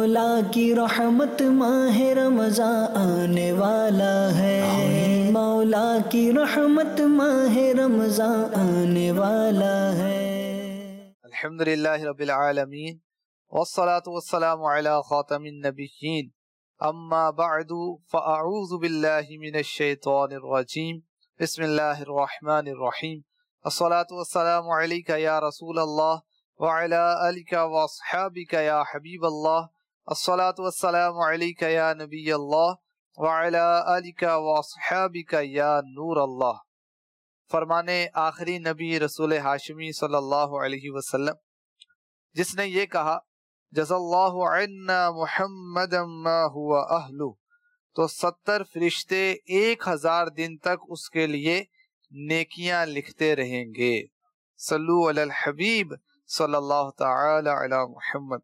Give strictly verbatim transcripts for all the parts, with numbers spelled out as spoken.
مولا کی رحمت ماہ رمضان آنے والا ہے، مولا کی رحمت ماہ رمضان آنے والا ہے۔ الحمدللہ رب العالمین والصلاة والسلام علی خاتم النبیین، اما بعد فاعوذ باللہ من الشیطان الرجیم، بسم اللہ الرحمن الرحیم، الصلاة والسلام علیک یا رسول اللہ وعلی آلک واصحابک یا حبیب اللہ، الصلاة والسلام علیک یا نبی اللہ وعلی آلک واصحابک یا نور اللہ۔ فرمانے آخری نبی رسول ہاشمی صلی اللہ علیہ وسلم جس نے یہ کہا جزا اللہ عنا محمدا ما هو اہلہ، تو ستر فرشتے ایک ہزار دن تک اس کے لیے نیکیاں لکھتے رہیں گے۔ صلو علی الحبیب صلی اللہ تعالی علی محمد۔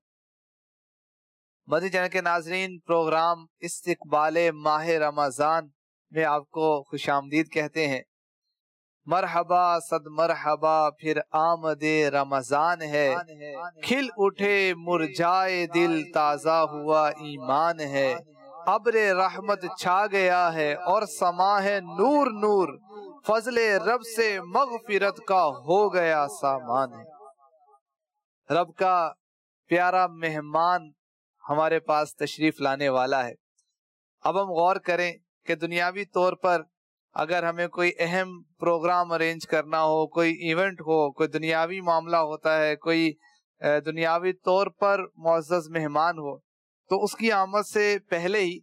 مدنی چینل کے ناظرین، پروگرام استقبال ماہ رمضان میں آپ کو خوش آمدید کہتے ہیں۔ مرحبا صد مرحبا پھر آمد رمضان ہے، کھل اٹھے مرجائے دل تازہ ہوا ایمان ہے، ابر رحمت چھا گیا ہے اور سما ہے نور نور، فضل رب سے مغفرت کا ہو گیا سامان ہے۔ رب کا پیارا مہمان ہمارے پاس تشریف لانے والا ہے۔ اب ہم غور کریں کہ دنیاوی طور پر اگر ہمیں کوئی اہم پروگرام ارینج کرنا ہو، کوئی ایونٹ ہو، کوئی دنیاوی معاملہ ہوتا ہے، کوئی دنیاوی طور پر معزز مہمان ہو، تو اس کی آمد سے پہلے ہی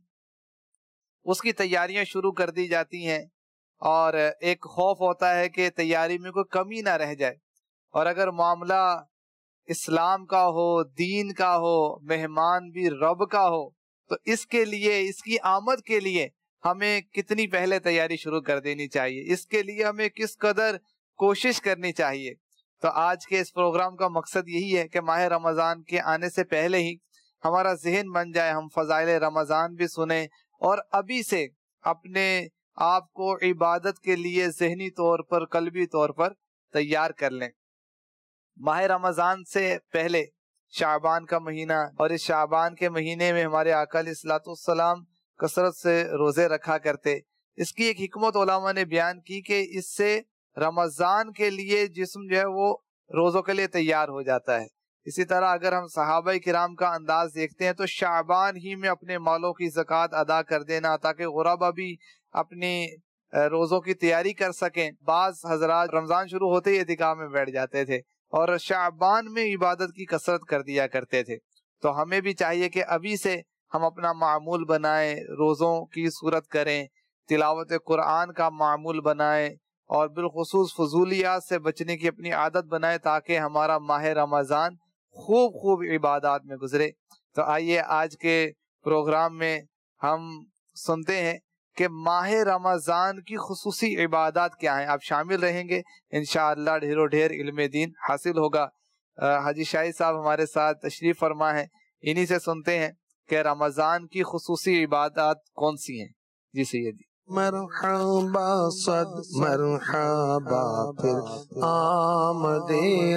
اس کی تیاریاں شروع کر دی جاتی ہیں، اور ایک خوف ہوتا ہے کہ تیاری میں کوئی کمی نہ رہ جائے، اور اگر معاملہ اسلام کا ہو، دین کا ہو، مہمان بھی رب کا ہو، تو اس کے لیے، اس کی آمد کے لیے ہمیں کتنی پہلے تیاری شروع کر دینی چاہیے، اس کے لیے ہمیں کس قدر کوشش کرنی چاہیے۔ تو آج کے اس پروگرام کا مقصد یہی ہے کہ ماہ رمضان کے آنے سے پہلے ہی ہمارا ذہن بن جائے، ہم فضائل رمضان بھی سنیں اور ابھی سے اپنے آپ کو عبادت کے لیے ذہنی طور پر، قلبی طور پر تیار کر لیں۔ ماہ رمضان سے پہلے شعبان کا مہینہ، اور اس شعبان کے مہینے میں ہمارے آقا علیہ الصلوۃ والسلام کثرت سے روزے رکھا کرتے۔ اس کی ایک حکمت علماء نے بیان کی کہ اس سے رمضان کے لیے جسم جو ہے وہ روزوں کے لیے تیار ہو جاتا ہے۔ اسی طرح اگر ہم صحابہ کرام کا انداز دیکھتے ہیں تو شعبان ہی میں اپنے مالوں کی زکوٰۃ ادا کر دینا تاکہ غربا بھی اپنی روزوں کی تیاری کر سکیں۔ بعض حضرات رمضان شروع ہوتے ہی اعتکاف میں بیٹھ جاتے تھے اور شعبان میں عبادت کی کثرت کر دیا کرتے تھے۔ تو ہمیں بھی چاہیے کہ ابھی سے ہم اپنا معمول بنائیں، روزوں کی صورت کریں، تلاوت قرآن کا معمول بنائیں، اور بالخصوص فضولیات سے بچنے کی اپنی عادت بنائیں تاکہ ہمارا ماہ رمضان خوب خوب عبادات میں گزرے۔ تو آئیے آج کے پروگرام میں ہم سنتے ہیں کہ ماہ رمضان کی خصوصی عبادات کیا ہیں۔ آپ شامل رہیں گے، انشاءاللہ ڈھیر و ڈھیر علم دین حاصل ہوگا۔ حاجی شاہد صاحب ہمارے ساتھ تشریف فرما ہے، انہی سے سنتے ہیں کہ رمضان کی خصوصی عبادات کون سی ہیں۔ جی سیدی۔ مرحبا صد مرحبا پھر آمد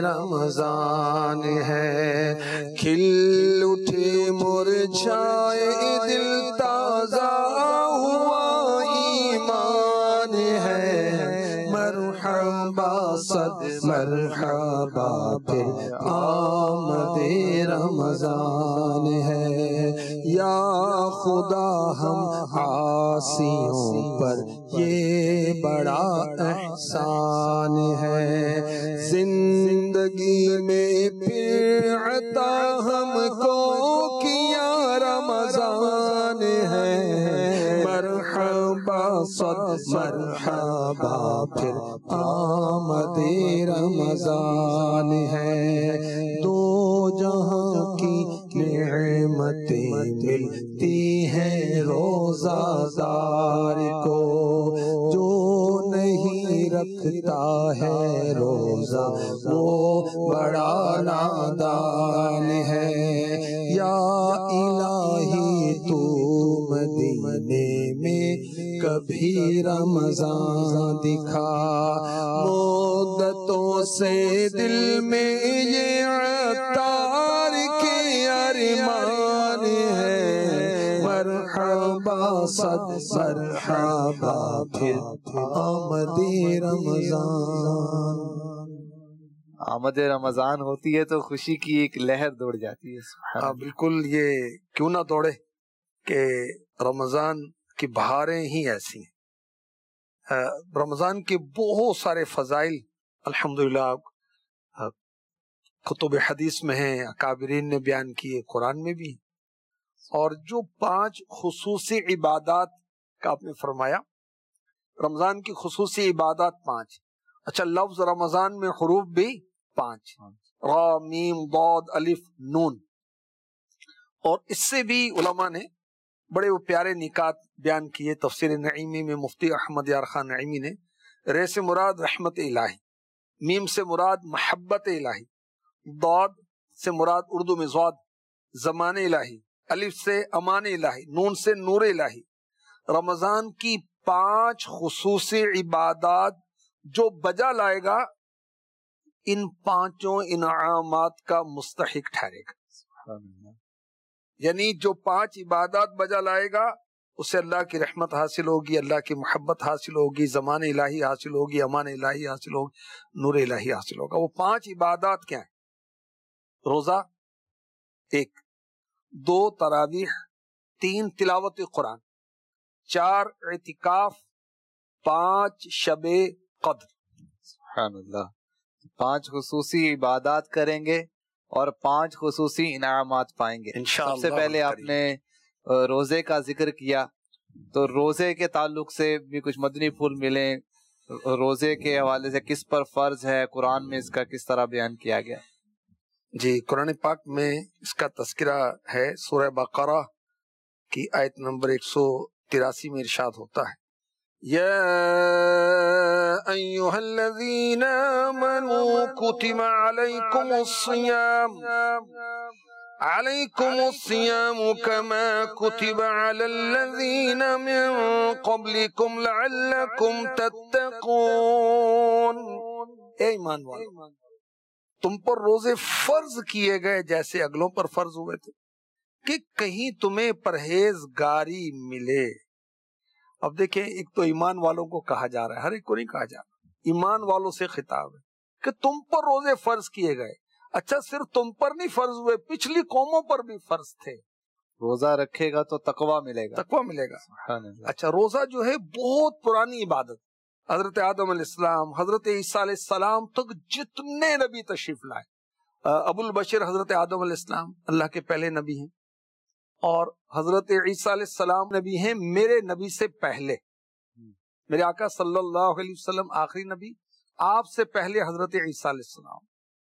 رمضان ہے، کھل اٹھے مرجھائے دل تازہ ہوا ایمان ہے، مرحبا صد مرحبا پھر آمد رمضان ہے، یا خدا ہم عاصیوں پر یہ بڑا احسان ہے، زندگی میں پھر عطا ہم کو کیا رمضان ہے، مرحبا صد مرحبا پھر آمد رمضان ہے، دو جہاں کی نعمتیں ملتی ہیں روزہ دار کو، جو نہیں رکھتا ہے روزہ وہ بڑا نادان ہے، یا الہی تو مدینے میں کبھی رمضان دکھا، مدتوں سے دل میں یہ عطار کے ارمان صد مرحبا پھر آمد رمضان. آمد رمضان ہوتی ہے تو خوشی کی ایک لہر دوڑ جاتی ہے. ہاں بالکل، یہ کیوں نہ دوڑے کہ رمضان کی بہاریں ہی ایسی ہیں. رمضان کے بہت سارے فضائل الحمدللہ کتب حدیث میں ہیں، اکابرین نے بیان کیے، قرآن میں بھی. اور جو پانچ خصوصی عبادات کا آپ نے فرمایا، رمضان کی خصوصی عبادات پانچ. اچھا، لفظ رمضان میں حروف بھی پانچ، را میم ضاد الف نون. اور اس سے بھی علماء نے بڑے وہ پیارے نکات بیان کیے. تفسیر نعیمی میں مفتی احمد یار خان نعیمی نے رے سے مراد رحمت الہی، میم سے مراد محبت الہی، ضاد سے مراد اردو میں ضاد زمان الہی، الف سے امان الہی، نون سے نور الہی. رمضان کی پانچ خصوصی عبادات جو بجا لائے گا ان پانچوں انعامات کا مستحق ٹھہرے گا. یعنی جو پانچ عبادات بجا لائے گا اسے اللہ کی رحمت حاصل ہوگی، اللہ کی محبت حاصل ہوگی، زمان الہی حاصل ہوگی، امان الہی حاصل ہوگی، نور الہی حاصل ہوگا. وہ پانچ عبادات کیا ہیں؟ روزہ ایک، دو تراویح، تین تلاوت قرآن، چار اعتکاف، پانچ شب قدر. سبحان اللہ. پانچ خصوصی عبادات کریں گے اور پانچ خصوصی انعامات پائیں گے. انشاءاللہ. سب سے پہلے آپ نے روزے کا ذکر کیا، تو روزے کے تعلق سے بھی کچھ مدنی پھول ملیں. روزے کے حوالے سے کس پر فرض ہے، قرآن میں اس کا کس طرح بیان کیا گیا؟ جی، قرآن پاک میں اس کا تذکرہ ہے. سورہ بقرہ کی آیت نمبر ایک سو تراسی میں ارشاد ہوتا ہے، یا ایھا الذین آمنوا کتب علیکم الصیام علیکم الصیام کما کتب علی الذین من قبلکم لعلکم تتقون. اے ایمان والو، تم پر روزے فرض کیے گئے جیسے اگلوں پر فرض ہوئے تھے کہ کہیں تمہیں پرہیزگاری ملے. اب دیکھیں، ایک تو ایمان والوں کو کہا جا رہا ہے، ہر ایک کو نہیں کہا جا رہا، ایمان والوں سے خطاب ہے کہ تم پر روزے فرض کیے گئے. اچھا، صرف تم پر نہیں فرض ہوئے، پچھلی قوموں پر بھی فرض تھے. روزہ رکھے گا تو تقویٰ ملے گا. تقویٰ ملے گا. سبحان اللہ. اچھا، روزہ جو ہے بہت پرانی عبادت. حضرت آدم علیہ السلام، حضرت عیسیٰ علیہ السلام تک جتنے نبی تشریف لائے، ابو البشر حضرت آدم علیہ السلام اللہ کے پہلے نبی ہیں، اور حضرت عیسیٰ علیہ السلام نبی ہیں میرے نبی سے پہلے. میرے آقا صلی اللہ علیہ وسلم آخری نبی، آپ سے پہلے حضرت عیسیٰ علیہ السلام.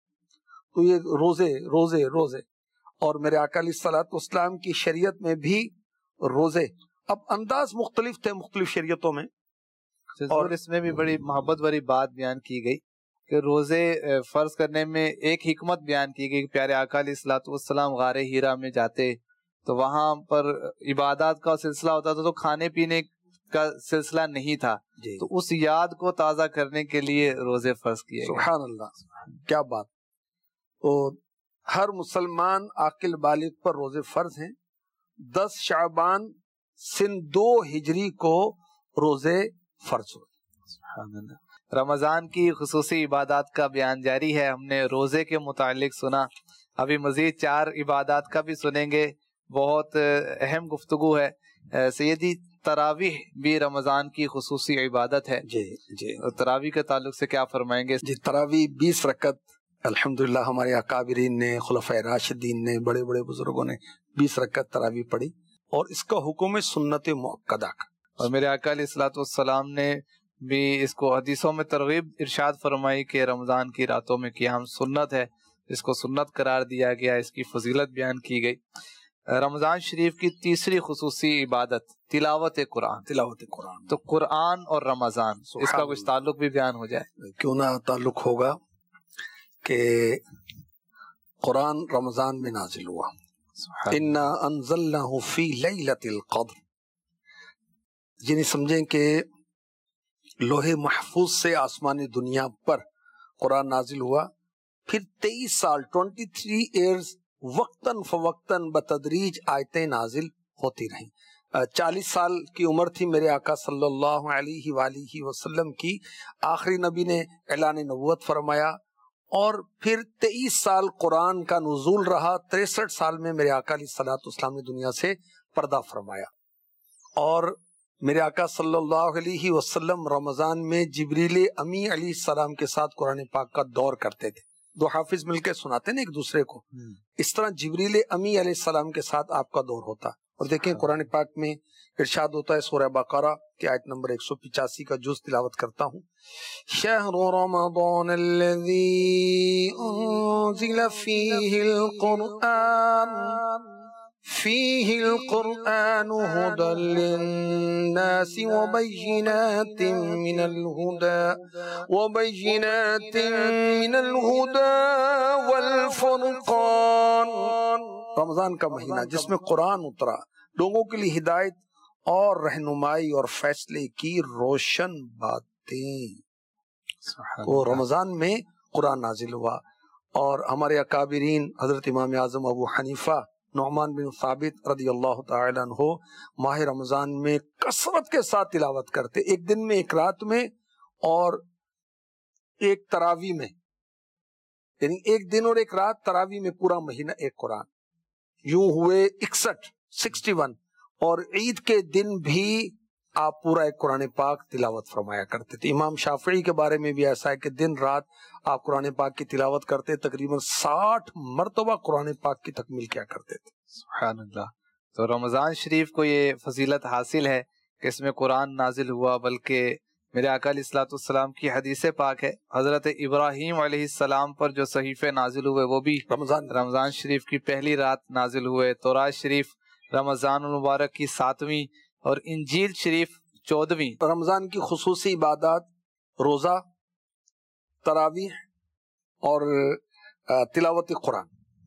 تو یہ روزے روزے روزے اور میرے آقا علیہ الصلوۃ والسلام کی شریعت میں بھی روزے. اب انداز مختلف تھے مختلف شریعتوں میں، اور اس میں بھی بڑی محبت بھری بات بیان کی گئی کہ روزے فرض کرنے میں ایک حکمت بیان کی گئی کہ پیارے آقا علیہ الصلوۃ والسلام غار ہیرا میں جاتے تو وہاں پر عبادات کا سلسلہ ہوتا تھا، تو کھانے پینے کا سلسلہ نہیں تھا. جی. تو اس یاد کو تازہ کرنے کے لیے روزے فرض کیے گئے. سبحان اللہ، کیا بات. تو ہر مسلمان عاقل بالغ پر روزے فرض ہیں. دس شعبان سن دو ہجری کو روزے فرض ہوئے. رمضان کی خصوصی عبادات کا بیان جاری ہے. ہم نے روزے کے متعلق سنا، ابھی مزید چار عبادات کا بھی سنیں گے. بہت اہم گفتگو ہے. سیدی، تراویح بھی رمضان کی خصوصی عبادت ہے. جی جی. تراویح کے تعلق سے کیا فرمائیں گے؟ جی، تراویح بیس رکعت الحمدللہ ہمارے اکابرین نے، خلفائے راشدین نے، بڑے بڑے بزرگوں نے بیس رکعت تراویح پڑھی، اور اس کا حکم ہے سنت مؤکدہ کا. اور میرے آقا علیہ الصلوۃ والسلام نے بھی اس کو حدیثوں میں ترغیب ارشاد فرمائی کہ رمضان کی راتوں میں قیام سنت ہے، اس کو سنت قرار دیا گیا، اس کی فضیلت بیان کی گئی. رمضان شریف کی تیسری خصوصی عبادت تلاوت قرآن. تلاوت قرآن. تو قرآن اور رمضان اس کا کچھ تعلق بھی بیان ہو جائے. کیوں نہ تعلق ہوگا کہ قرآن رمضان میں نازل ہوا. انا انزلناہ فی لیلۃ القدر. یعنی سمجھیں کہ لوح محفوظ سے آسمانی دنیا پر قرآن نازل ہوا، پھر تیئیس سال ٹوینٹی تھری ایئرز وقتاً فوقتاً بتدریج آیتیں نازل ہوتی رہیں. چالیس سال کی عمر تھی میرے آقا صلی اللہ علیہ وآلہ وسلم کی، آخری نبی نے اعلان نبوت فرمایا، اور پھر تیئیس سال قرآن کا نزول رہا، تریسٹھ سال میں میرے آقا علیہ الصلوۃ والسلام نے دنیا سے پردہ فرمایا۔ اور میرے آقا صلی اللہ علیہ وسلم رمضان میں جبریل امی علیہ السلام کے ساتھ قرآن پاک کا دور کرتے تھے، دو حافظ مل کے سناتے نا ایک دوسرے کو، اس طرح جبریل امی علیہ السلام کے ساتھ آپ کا دور ہوتا۔ اور دیکھیں قرآن پاک میں ارشاد ہوتا ہے سورہ بقرہ کی آیت نمبر ایک سو پچاسی کا جز تلاوت کرتا ہوں۔ شہر رمضان الذی انزل فیہ القرآن فیہ القرآن ھدی للناس وبینات من الہدی وبینات من الہدی والفرقان۔ رمضان کا مہینہ جس میں قرآن اترا، لوگوں کے لیے ہدایت اور رہنمائی اور فیصلے کی روشن باتیں، تو رمضان میں قرآن نازل ہوا۔ اور ہمارے اکابرین حضرت امام اعظم ابو حنیفہ نعمان بن ثابت رضی اللہ تعالی عنہ ماہ رمضان میں کثرت کے ساتھ تلاوت کرتے، ایک دن میں، ایک رات میں، اور ایک تراویح میں، یعنی ایک دن اور ایک رات، تراویح میں پورا مہینہ ایک قرآن، یوں ہوئے اکسٹھ سکسٹی ون، اور عید کے دن بھی آپ پورا ایک قرآن پاک تلاوت فرمایا کرتے تھے۔ امام شافعی کے بارے میں بھی ایسا ہے کہ دن رات آپ قرآن پاک کی تلاوت کرتے، تقریباً ساٹھ مرتبہ قرآن پاک کی تکمیل کیا کرتے تھے۔ سبحان اللہ۔ تو رمضان شریف کو یہ فضیلت حاصل ہے کہ اس میں قرآن نازل ہوا، بلکہ میرے آقا علیہ الصلوۃ والسلام کی حدیث پاک ہے، حضرت ابراہیم علیہ السلام پر جو صحیفے نازل ہوئے وہ بھی رمضان رمضان شریف کی پہلی رات نازل ہوئے، تورات شریف رمضان المبارک کی ساتویں، اور انجیل شریف چودہویں۔ رمضان کی خصوصی عبادات روزہ، تراویح اور تلاوت قرآن۔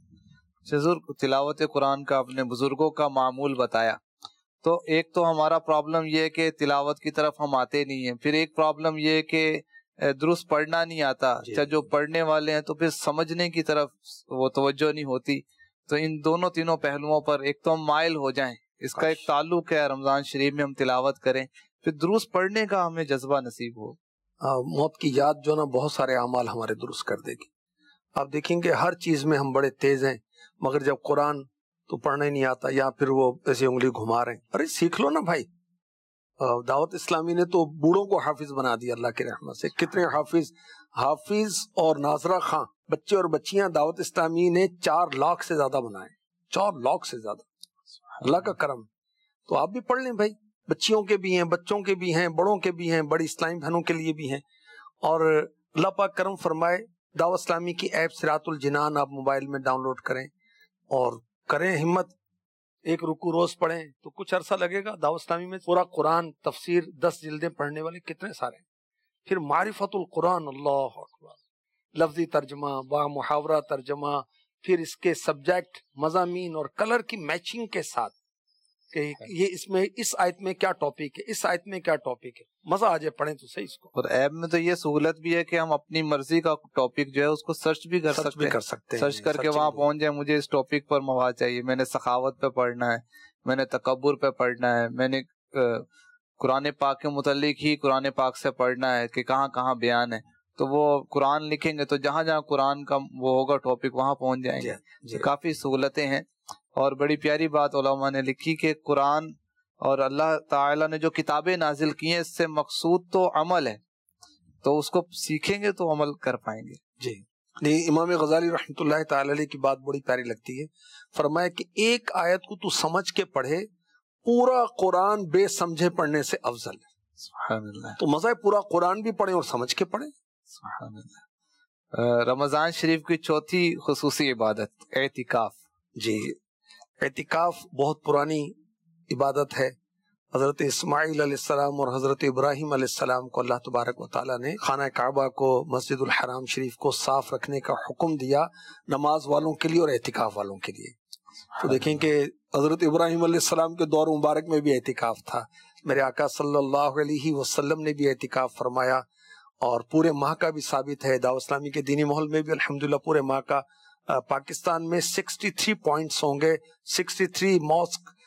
بزرگ تلاوت قرآن کا اپنے بزرگوں کا معمول بتایا، تو ایک تو ہمارا پرابلم یہ ہے کہ تلاوت کی طرف ہم آتے نہیں ہیں، پھر ایک پرابلم یہ ہے کہ درست پڑھنا نہیں آتا، چاہے جو پڑھنے والے ہیں تو پھر سمجھنے کی طرف وہ توجہ نہیں ہوتی۔ تو ان دونوں تینوں پہلوؤں پر ایک تو ہم مائل ہو جائیں، اس کا ایک تعلق ہے رمضان شریف میں ہم تلاوت کریں، پھر درست پڑھنے کا ہمیں جذبہ نصیب ہو۔ موت کی یاد جو نا بہت سارے اعمال ہمارے درست کر دے گی۔ آپ دیکھیں گے ہر چیز میں ہم بڑے تیز ہیں، مگر جب قرآن تو پڑھنا ہی نہیں آتا، یا پھر وہ ایسی انگلی گھما رہے ہیں، ارے سیکھ لو نا بھائی۔ دعوت اسلامی نے تو بوڑھوں کو حافظ بنا دیا اللہ کی رحمت سے، کتنے حافظ حافظ اور ناظرہ خاں بچے اور بچیاں دعوت اسلامی نے چار لاکھ سے زیادہ بنائے، چار لاکھ سے زیادہ، اللہ کا کرم۔ تو آپ بھی پڑھ لیں بھائی، بچیوں کے بھی ہیں، بچوں کے بھی ہیں، بڑوں کے بھی ہیں، بڑی اسلامی بہنوں کے لیے بھی ہیں۔ اور اللہ پاک کرم فرمائے، دعوت اسلامی کی ایپ صراط الجنان آپ موبائل میں ڈاؤن لوڈ کریں اور کریں ہمت، ایک رکوع روز پڑھیں تو کچھ عرصہ لگے گا۔ دعوت اسلامی میں پورا قرآن تفسیر دس جلدیں پڑھنے والے کتنے سارے ہیں۔ پھر معرفت القرآن، اللہ اکبر، لفظی ترجمہ، با محاورہ ترجمہ، پھر اس کے سبجیکٹ، مضامین اور کلر کی میچنگ کے ساتھ کہ یہ اس میں اس آیت میں کیا ٹاپک ہے، اس آیت میں کیا ٹاپک ہے، مزہ آ جائے پڑھیں تو صحیح اس کو۔ اور ایپ میں تو یہ سہولت بھی ہے کہ ہم اپنی مرضی کا ٹاپک جو ہے اس کو سرچ بھی کر سکتے ہیں، سکتے ہیں سرچ کر کے وہاں پہنچ جائے، مجھے اس ٹاپک پر مواد چاہیے، میں نے سخاوت پہ پڑھنا ہے، میں نے تکبر پہ پڑھنا ہے، میں نے قرآن پاک کے متعلق ہی قرآن پاک سے پڑھنا ہے کہ کہاں کہاں بیان ہے، تو وہ قرآن لکھیں گے تو جہاں جہاں قرآن کا وہ ہوگا ٹاپک وہاں پہنچ جائیں گے۔ جی کافی سہولتیں ہیں، اور بڑی پیاری بات علماء نے لکھی کہ قرآن اور اللہ تعالیٰ نے جو کتابیں نازل کی ہیں اس سے مقصود تو عمل ہے، تو اس کو سیکھیں گے تو عمل کر پائیں گے۔ جی نہیں، امام غزالی رحمۃ اللہ تعالی علیہ کی بات بڑی پیاری لگتی ہے، فرمایا کہ ایک آیت کو تو سمجھ کے پڑھے، پورا قرآن بے سمجھے پڑھنے سے افضل ہے۔ سبحان اللہ۔ تو مزہ ہے پورا قرآن بھی پڑھیں اور سمجھ کے پڑھیں۔ سبحان اللہ۔ رمضان شریف کی چوتھی خصوصی عبادت اعتکاف۔ جی اعتکاف بہت پرانی عبادت ہے۔ حضرت اسماعیل علیہ السلام اور حضرت ابراہیم علیہ السلام کو اللہ تبارک و تعالیٰ نے خانہ کعبہ کو، مسجد الحرام شریف کو صاف رکھنے کا حکم دیا، نماز والوں کے لیے اور اعتکاف والوں کے لیے۔ تو دیکھیں کہ حضرت ابراہیم علیہ السلام کے دور مبارک میں بھی اعتکاف تھا، میرے آقا صلی اللہ علیہ وسلم نے بھی اعتکاف فرمایا، اور پورے ماہ کا بھی ثابت ہے۔ دعوت اسلامی کے دینی ماحول میں بھی الحمدللہ پورے ماہ کا، پاکستان میں سکسٹی تھری پوائنٹس ہوں گے، سکسٹی تھری ماسک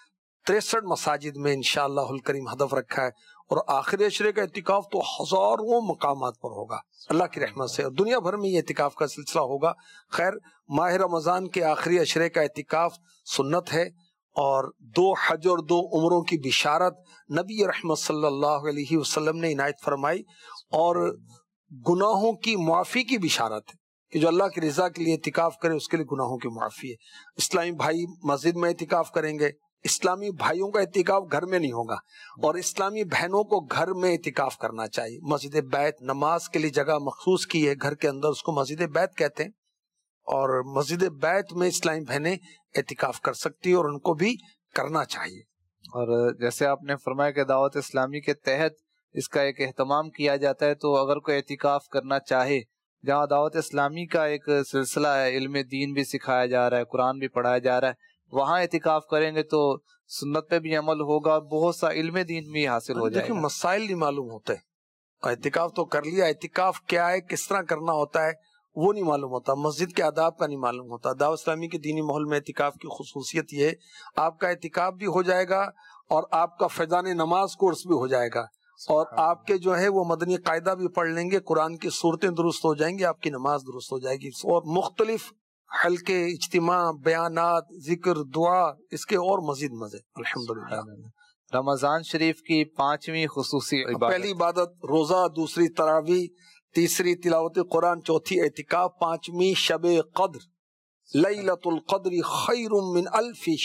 तिरसठ मसाजिद में इंशाअल्लाहुल करीम हदफ रखा है, और आखिरी अशरे का इतिकाफ तो हजारों मकामात पर होगा अल्लाह की रहमत से, और दुनिया भर में ये इतिकाफ का सिलसिला होगा। खैर, माह रमजान के आखिरी अशरे का इतिकाफ सुन्नत है, और दो हज और दो उम्रों की बिशारत नबी रहमत सल्लल्लाहु अलैहि वसल्लम ने इनायत फरमाई, और गुनाहों की मुआफी की बिशारत है कि जो अल्लाह की रजा के लिए इतिकाफ करे उसके लिए गुनाहों की मुआफी है। इस्लामी भाई मस्जिद में इतिकाफ करेंगे, इस्लामी भाइयों का इतिकाफ घर में नहीं होगा, और इस्लामी बहनों को घर में इतिकाफ करना चाहिए। मस्जिद बैत नमाज के लिए जगह मखसूस की है घर के अंदर, उसको मस्जिद बैत कहते हैं, और मस्जिद बैत में इस्लामी बहनें इतिकाफ कर सकती है और उनको भी करना चाहिए। और जैसे आपने फरमाया कि दावत इस्लामी के तहत इसका एक एहतमाम किया जाता है, तो अगर कोई एतिकाफ करना चाहे, जहाँ दावत इस्लामी का एक सिलसिला है, इल्म दीन भी सिखाया जा रहा है, कुरान भी पढ़ाया जा रहा है, वहाँ एतिकाफ करेंगे तो सुन्नत पे भी अमल होगा, बहुत सा इल्म दीन भी हासिल हो जाएगा। देखिए, मसाइल नहीं मालूम होते, एतिकाफ तो कर लिया, एतिकाफ क्या है, किस तरह करना होता है, वो नहीं मालूम होता, मस्जिद के आदाब का नहीं मालूम होता। दावत इस्लामी के दीनी माहौल में एतिकाफ की खुसूसियत ये है, आपका एतिकाफ भी हो जाएगा और आपका फैजान नमाज कोर्स भी हो जाएगा, और आपके जो है वो मदनी कायदा भी पढ़ लेंगे, कुरान की सूरतें दुरुस्त हो जाएंगी, आपकी नमाज दुरुस्त हो जाएगी, और मुख्तलिफ हल्के इज्तिमा बयानात जिक्र दुआ इसके और मजीद मजे। अल्हम्दुलिल्लाह। रमजान शरीफ की पांचवी खुसूसी इबादत, पहली इबादत रोजा, दूसरी तरावी, तीसरी तिलावत कुरान, चौथी एतिकाफ, पांचवी शब कद्र। लैलतुल कद्र खैरुम मिन अल्फि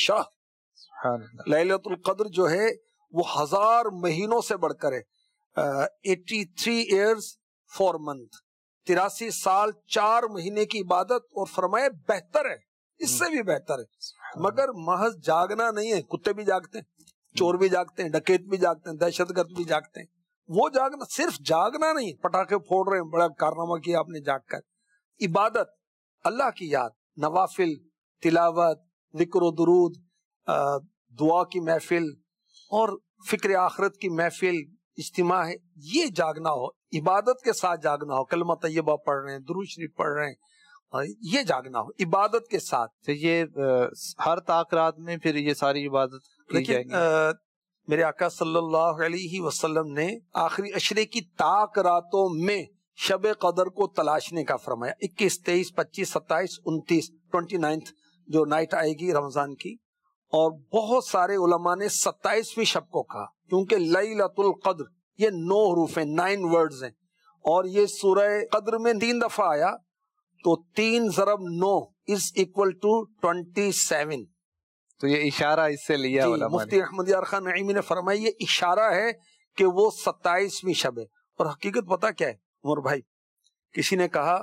शहर। लैलतुल कद्र जो है वो हजार महीनों से बढ़कर है। Eighty three years four month, तिरासी साल चार महीने की इबादत, और फरमाया बेहतर है, इससे भी बेहतर है। मगर महज जागना नहीं है, कुत्ते भी जागते हैं, चोर भी जागते हैं, डकैत भी जागते हैं, दहशतगर्द भी जागते हैं। वो जागना, सिर्फ जागना नहीं, पटाखे फोड़ रहे हैं, बड़ा कारनामा किया आपने जाग कर। इबादत, अल्लाह की याद, नवाफिल, तिलावत, जिक्र दुरूद, दुआ की महफिल और फिक्र आखिरत की महफिल, इज्तिमा है, ये जागना हो, इबादत के साथ जागना हो, कलमा तैयबा पढ़ रहे हैं, दुरूद शरीफ पढ़ रहे हैं, और ये जागना हो इबादत के साथ। तो ये आ, हर ताकरात में फिर ये सारी इबादत की जाएगी। मेरे आका सल्लल्लाहु अलैहि वसल्लम ने आखिरी अशरे की ताकरातों में शब कदर को तलाशने का फरमाया। इक्कीस, तेईस, पच्चीस, सत्ताईस, उनतीस, ट्वेंटी नाइन्थ जो नाइट आएगी रमजान की, और बहुत सारे उलमा ने सत्ताईसवीं शब को कहा, क्योंकि लैलतुल कद्र ये नौ हरूफ हैं, नाइन वर्ड्स हैं, और ये सूरह कद्र में तीन दफा आया, तो तीन जरब नौ is equal to twenty seven. तो ये इशारा इससे लिया उलमा ने। मुफ्ती अहमद यार खान नईमी ने फरमाया ये इशारा है कि वो सत्ताईसवीं शब है। और हकीकत पता क्या है उमर भाई, किसी ने कहा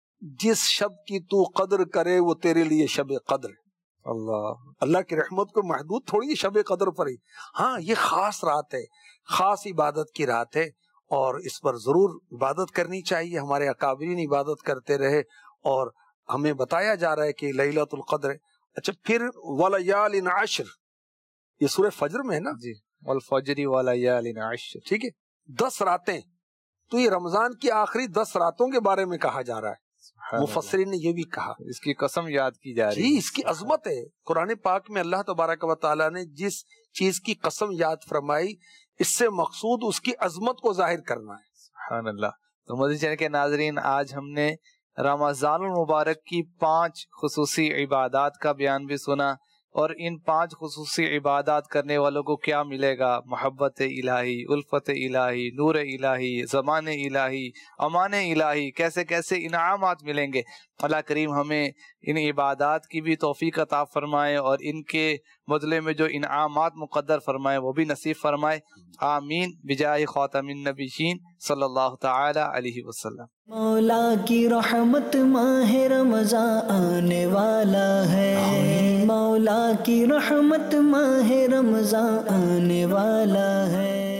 जिस शब की तू कद्र करे वो तेरे लिए शब कद्र है। अल्लाह अल्लाह की रहमत को महदूद थोड़ी शब कद्र पर ही, हाँ ये खास रात है, खास इबादत की रात है, और इस पर जरूर इबादत करनी चाहिए। हमारे अकाबरीन इबादत करते रहे, और हमें बताया जा रहा है कि लैलतुल कद्र है। अच्छा, फिर वलयालिन अश्र, ये सूरह फजर में है ना जी, वल फजरी वलयालिन अश्र, ठीक है, दस रातें, तो ये रमजान की आखिरी दस रातों के बारे में कहा जा रहा है। मुफस्सिरीन ने ये भी कहा, इसकी कसम याद की जा रही है। जी, इसकी अजमत है। कुरान पाक में अल्लाह तबारक व तआला ने जिस चीज की कसम याद फरमाई, इससे मकसूद उसकी अजमत को जाहिर करना है। सुभान अल्लाह। तो मदनी चैनल के नाजरीन, आज हमने रमजानुल मुबारक की पांच खुसूसी इबादात का बयान भी सुना, और इन पांच खुसूसी इबादात करने वालों को क्या मिलेगा, मोहब्बत इलाही, उल्फत इलाही, नूर इलाही, ज़मान इलाही, अमान इलाही, कैसे कैसे इनामात मिलेंगे। अल्लाह करीम हमें इन इबादात की भी तौफीक अता फरमाए, और इनके बदले में जो इनामात मुक़द्दर फरमाए वो भी नसीब फरमाए। आमीन बिजाय ख़ातमिन नबिय्यीन सल्लल्लाहु तआला अलैहि वसल्लम। मौला की रहमत माह रमज़ान आने वाला है, मौला की रहमत माह रमज़ान आने वाला है।